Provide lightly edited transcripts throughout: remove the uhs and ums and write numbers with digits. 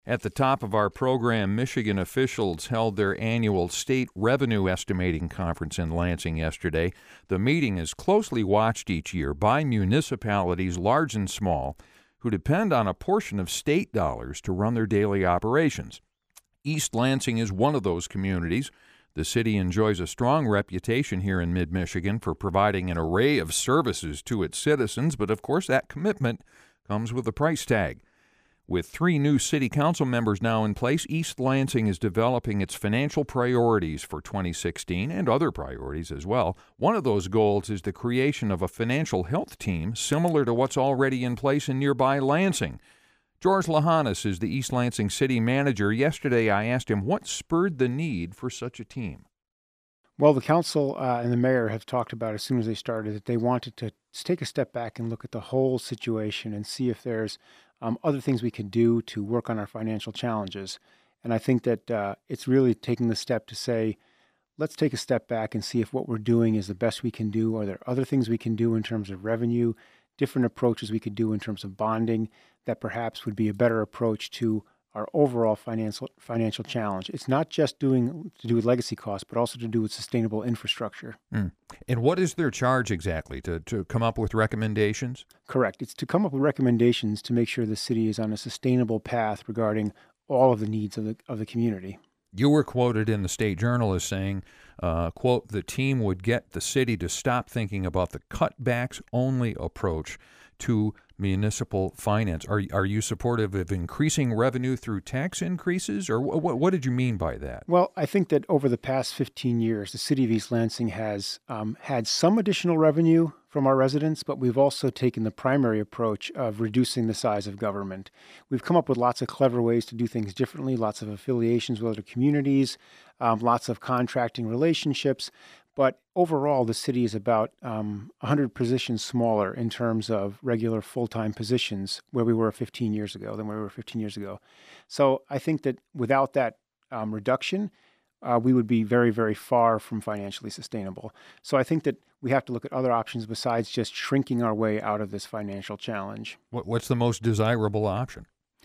At the top of our program, Michigan officials held their annual state revenue estimating conference in Lansing yesterday. The meeting is closely watched each year by municipalities, large and small, who depend on a portion of state dollars to run their daily operations. East Lansing is one of those communities. The city enjoys a strong reputation here in mid-Michigan for providing an array of services to its citizens, but of course that commitment comes with a price tag. With 3 new city council members now in place, East Lansing is developing its financial priorities for 2016 and other priorities as well. One of those goals is the creation of a financial health team similar to what's already in place in nearby Lansing. George Lahanas is the East Lansing city manager. Yesterday I asked him what spurred the need for such a team. Well, the council and the mayor have talked about as soon as they started that they wanted to take a step back and look at the whole situation and see if there's other things we can do to work on our financial challenges. And I think that it's really taking the step to say, let's take a step back and see if what we're doing is the best we can do. Are there other things we can do in terms of revenue, different approaches we could do in terms of bonding that perhaps would be a better approach to our overall financial challenge? It's not just to do with legacy costs, but also to do with sustainable infrastructure. And what is their charge exactly? To come up with recommendations? Correct. It's to come up with recommendations to make sure the city is on a sustainable path regarding all of the needs of the community. You were quoted in the State Journal as saying, quote, the team would get the city to stop thinking about the cutbacks-only approach to municipal finance. Are you supportive of increasing revenue through tax increases, or what did you mean by that? Well, I think that over the past 15 years, the city of East Lansing has had some additional revenue from our residents, but we've also taken the primary approach of reducing the size of government. We've come up with lots of clever ways to do things differently, lots of affiliations with other communities, lots of contracting relationships. But overall, the city is about 100 positions smaller in terms of regular full-time positions where we were 15 years ago than where we were 15 years ago. So I think that without that reduction, we would be very, very far from financially sustainable. So I think that we have to look at other options besides just shrinking our way out of this financial challenge. What's the most desirable option?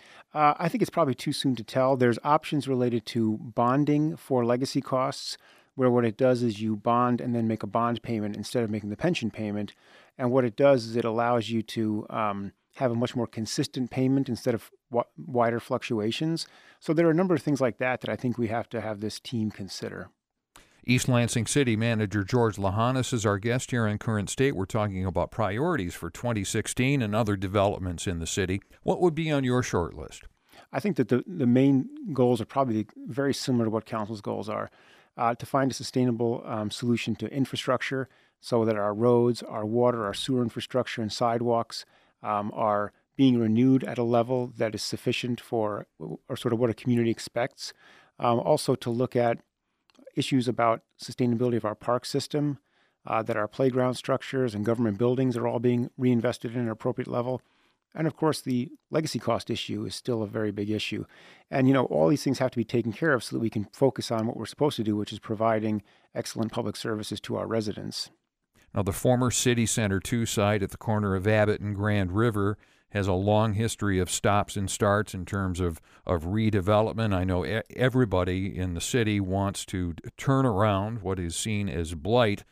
I think it's probably too soon to tell. There's options related to bonding for legacy costs, where what it does is you bond and then make a bond payment instead of making the pension payment. And what it does is it allows you to have a much more consistent payment instead of wider fluctuations. So there are a number of things like that I think we have to have this team consider. East Lansing City Manager George Lahanas is our guest here on Current State. We're talking about priorities for 2016 and other developments in the city. What would be on your short list? I think that the main goals are probably very similar to what council's goals are. To find a sustainable solution to infrastructure so that our roads, our water, our sewer infrastructure, and sidewalks are being renewed at a level that is sufficient for or sort of what a community expects. Also to look at issues about sustainability of our park system, that our playground structures and government buildings are all being reinvested in an appropriate level. And of course, the legacy cost issue is still a very big issue. And, all these things have to be taken care of so that we can focus on what we're supposed to do, which is providing excellent public services to our residents. Now, the former City Center 2 site at the corner of Abbott and Grand River has a long history of stops and starts in terms of redevelopment. I know everybody in the city wants to turn around what is seen as blight.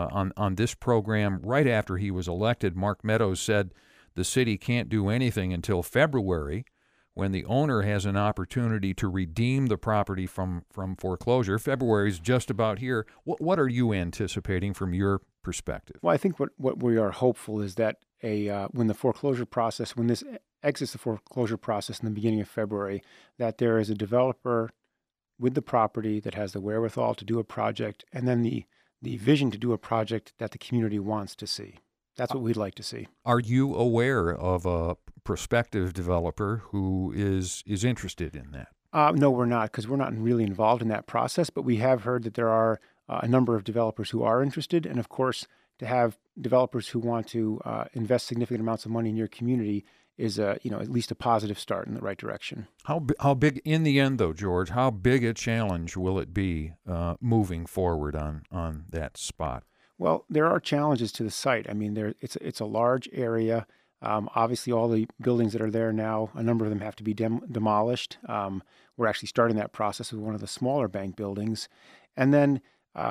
On this program, right after he was elected, Mark Meadows said the city can't do anything until February, when the owner has an opportunity to redeem the property from foreclosure. February is just about here. What are you anticipating from your perspective? Well, I think what we are hopeful is that when this exits the foreclosure process in the beginning of February, that there is a developer with the property that has the wherewithal to do a project, and then the vision to do a project that the community wants to see. That's what we'd like to see. Are you aware of a prospective developer who is interested in that? No, we're not, because we're not really involved in that process, but we have heard that there are a number of developers who are interested. And of course, to have developers who want to invest significant amounts of money in your community is at least a positive start in the right direction. How big, in the end, though, George, how big a challenge will it be moving forward on that spot? Well, there are challenges to the site. I mean, it's a large area. Obviously, all the buildings that are there now, a number of them have to be demolished. We're actually starting that process with one of the smaller bank buildings. And then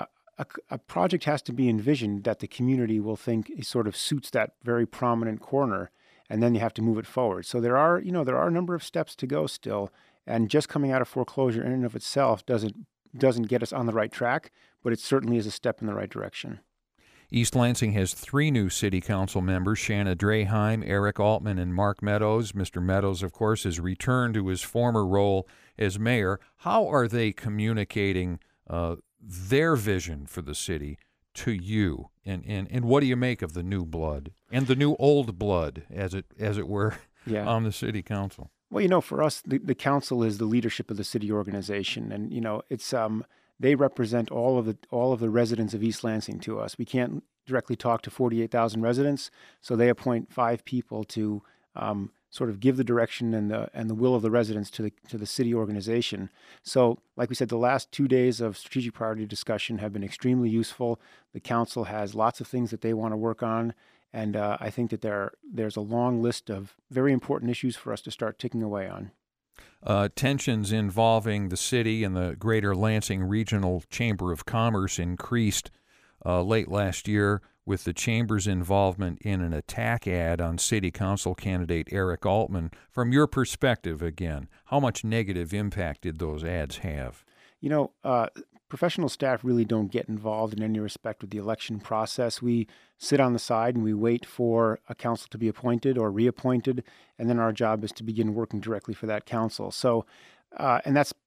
a project has to be envisioned that the community will think it sort of suits that very prominent corner, and then you have to move it forward. So there are a number of steps to go still, and just coming out of foreclosure in and of itself doesn't get us on the right track, but it certainly is a step in the right direction. East Lansing has 3 new city council members, Shanna Draheim, Eric Altman, and Mark Meadows. Mr. Meadows, of course, has returned to his former role as mayor. How are they communicating their vision for the city to you? And what do you make of the new blood and the new old blood, as it were, on the city council? Well, for us, the council is the leadership of the city organization, and it's they represent all of the residents of East Lansing to us. We can't directly talk to 48,000 residents, so they appoint 5 people to sort of give the direction and the will of the residents to the city organization. So, like we said, the last 2 days of strategic priority discussion have been extremely useful. The council has lots of things that they want to work on, and I think that there's a long list of very important issues for us to start ticking away on. Tensions involving the city and the Greater Lansing Regional Chamber of Commerce increased late last year with the Chamber's involvement in an attack ad on city council candidate Eric Altman. From your perspective, again, how much negative impact did those ads have? Professional staff really don't get involved in any respect with the election process. We sit on the side and we wait for a council to be appointed or reappointed, and then our job is to begin working directly for that council. So, and that's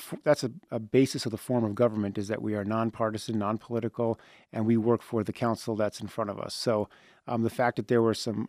a basis of the form of government, is that we are nonpartisan, non-political, and we work for the council that's in front of us. So, the fact that there were some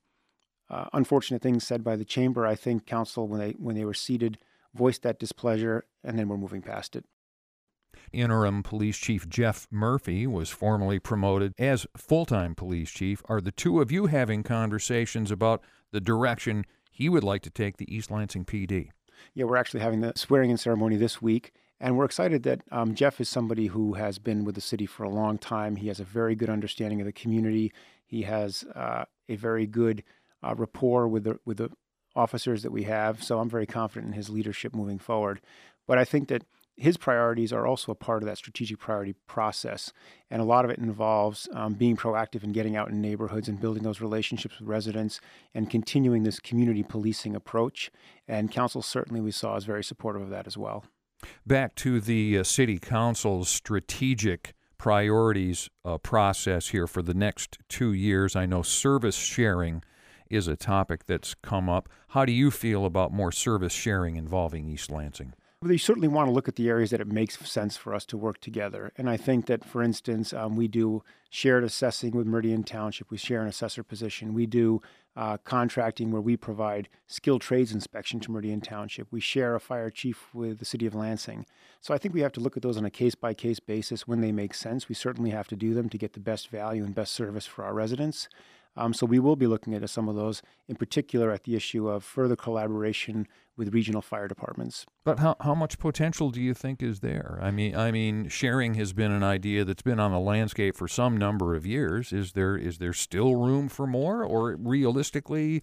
unfortunate things said by the chamber, I think council, when they were seated, voiced that displeasure, and then we're moving past it. Interim Police Chief Jeff Murphy was formally promoted as full-time police chief. Are the two of you having conversations about the direction he would like to take the East Lansing PD? Yeah, we're actually having the swearing-in ceremony this week, and we're excited that Jeff is somebody who has been with the city for a long time. He has a very good understanding of the community. He has a very good rapport with the officers that we have, so I'm very confident in his leadership moving forward. But I think that his priorities are also a part of that strategic priority process, and a lot of it involves being proactive in getting out in neighborhoods and building those relationships with residents and continuing this community policing approach. And council certainly, we saw, is very supportive of that as well. Back to the city council's strategic priorities process here for the next 2 years. I know service sharing is a topic that's come up. How do you feel about more service sharing involving East Lansing? They certainly want to look at the areas that it makes sense for us to work together. And I think that, for instance, we do shared assessing with Meridian Township. We share an assessor position. We do contracting where we provide skilled trades inspection to Meridian Township. We share a fire chief with the city of Lansing. So I think we have to look at those on a case-by-case basis when they make sense. We certainly have to do them to get the best value and best service for our residents. So we will be looking at some of those, in particular at the issue of further collaboration with regional fire departments. But how much potential do you think is there? I mean, sharing has been an idea that's been on the landscape for some number of years. Is there still room for more, or realistically,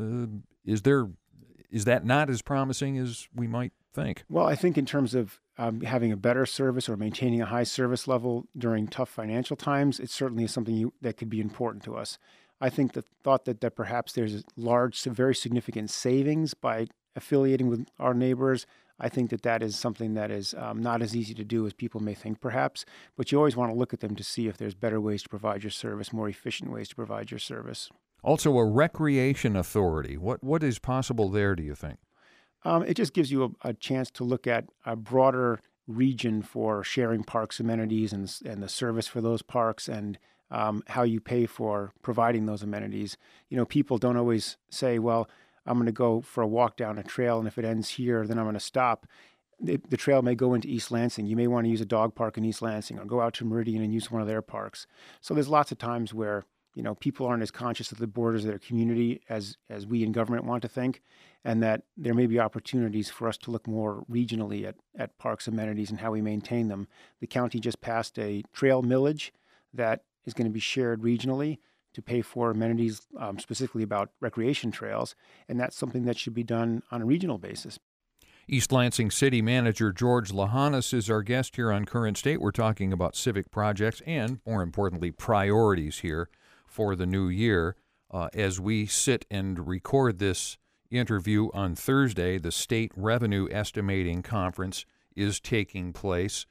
is that not as promising as we might think? Well, I think in terms of having a better service or maintaining a high service level during tough financial times, it certainly is something that could be important to us. I think the thought that perhaps there's a large, very significant savings by affiliating with our neighbors, I think that is something that is not as easy to do as people may think, perhaps. But you always want to look at them to see if there's better ways to provide your service, more efficient ways to provide your service. Also, a recreation authority. What is possible there, do you think? It just gives you a chance to look at a broader region for sharing parks amenities and the service for those parks, and how you pay for providing those amenities. People don't always say, well, I'm going to go for a walk down a trail, and if it ends here, then I'm going to stop. The trail may go into East Lansing. You may want to use a dog park in East Lansing, or go out to Meridian and use one of their parks. So there's lots of times where people aren't as conscious of the borders of their community as we in government want to think, and that there may be opportunities for us to look more regionally at parks amenities and how we maintain them. The county just passed a trail millage that is going to be shared regionally to pay for amenities, specifically about recreation trails, and that's something that should be done on a regional basis. East Lansing City Manager George Lahanas is our guest here on Current State. We're talking about civic projects and, more importantly, priorities here for the new year. As we sit and record this interview on Thursday, the State Revenue Estimating Conference is taking place.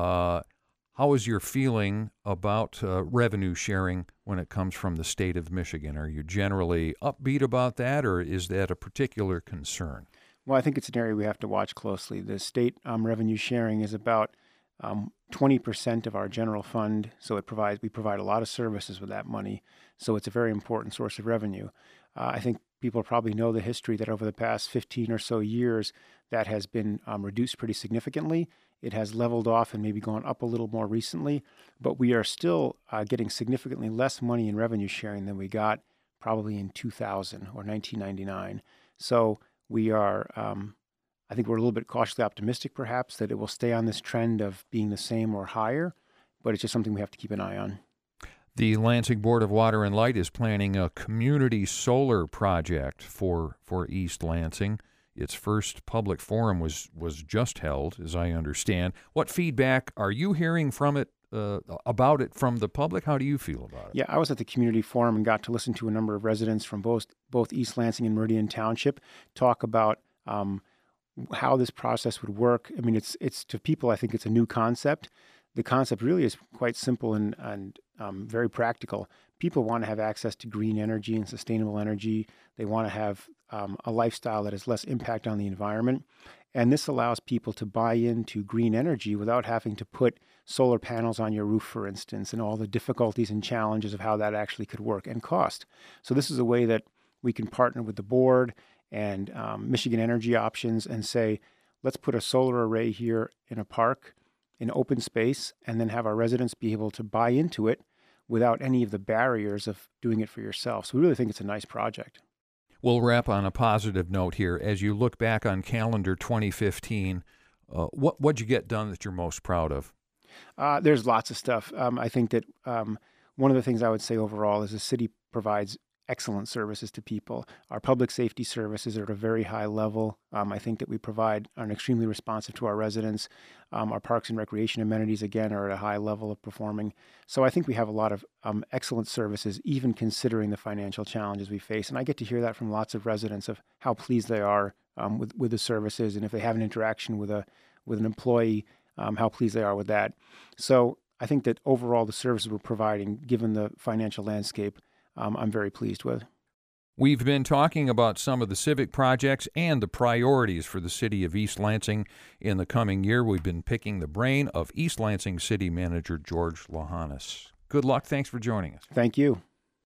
How is your feeling about revenue sharing when it comes from the state of Michigan? Are you generally upbeat about that, or is that a particular concern? Well, I think it's an area we have to watch closely. The state revenue sharing is about 20% of our general fund, so we provide a lot of services with that money. So it's a very important source of revenue. I think people probably know the history that over the past 15 or so years, that has been reduced pretty significantly. It has leveled off and maybe gone up a little more recently, but we are still getting significantly less money in revenue sharing than we got probably in 2000 or 1999. So we are, I think we're a little bit cautiously optimistic perhaps that it will stay on this trend of being the same or higher, but it's just something we have to keep an eye on. The Lansing Board of Water and Light is planning a community solar project for East Lansing. Its first public forum was just held, as I understand. What feedback are you hearing from it, about it from the public? How do you feel about it? Yeah, I was at the community forum and got to listen to a number of residents from both East Lansing and Meridian Township talk about how this process would work. I mean, it's to people, I think it's a new concept. The concept really is quite simple and very practical. People want to have access to green energy and sustainable energy. They want to have a lifestyle that has less impact on the environment. And this allows people to buy into green energy without having to put solar panels on your roof, for instance, and all the difficulties and challenges of how that actually could work and cost. So this is a way that we can partner with the board and Michigan Energy Options and say, let's put a solar array here in a park, in open space, and then have our residents be able to buy into it without any of the barriers of doing it for yourself. So we really think it's a nice project. We'll wrap on a positive note here. As you look back on calendar 2015, what'd you get done that you're most proud of? There's lots of stuff. I think that one of the things I would say overall is the city provides excellent services to people. Our public safety services are at a very high level. I think that we provide are extremely responsive to our residents. Our parks and recreation amenities, again, are at a high level of performing. So I think we have a lot of excellent services, even considering the financial challenges we face. And I get to hear that from lots of residents of how pleased they are with the services, and if they have an interaction with an employee, how pleased they are with that. So I think that overall the services we're providing, given the financial landscape, I'm very pleased with. We've been talking about some of the civic projects and the priorities for the city of East Lansing in the coming year. We've been picking the brain of East Lansing City Manager George Lahanas. Good luck. Thanks for joining us. Thank you.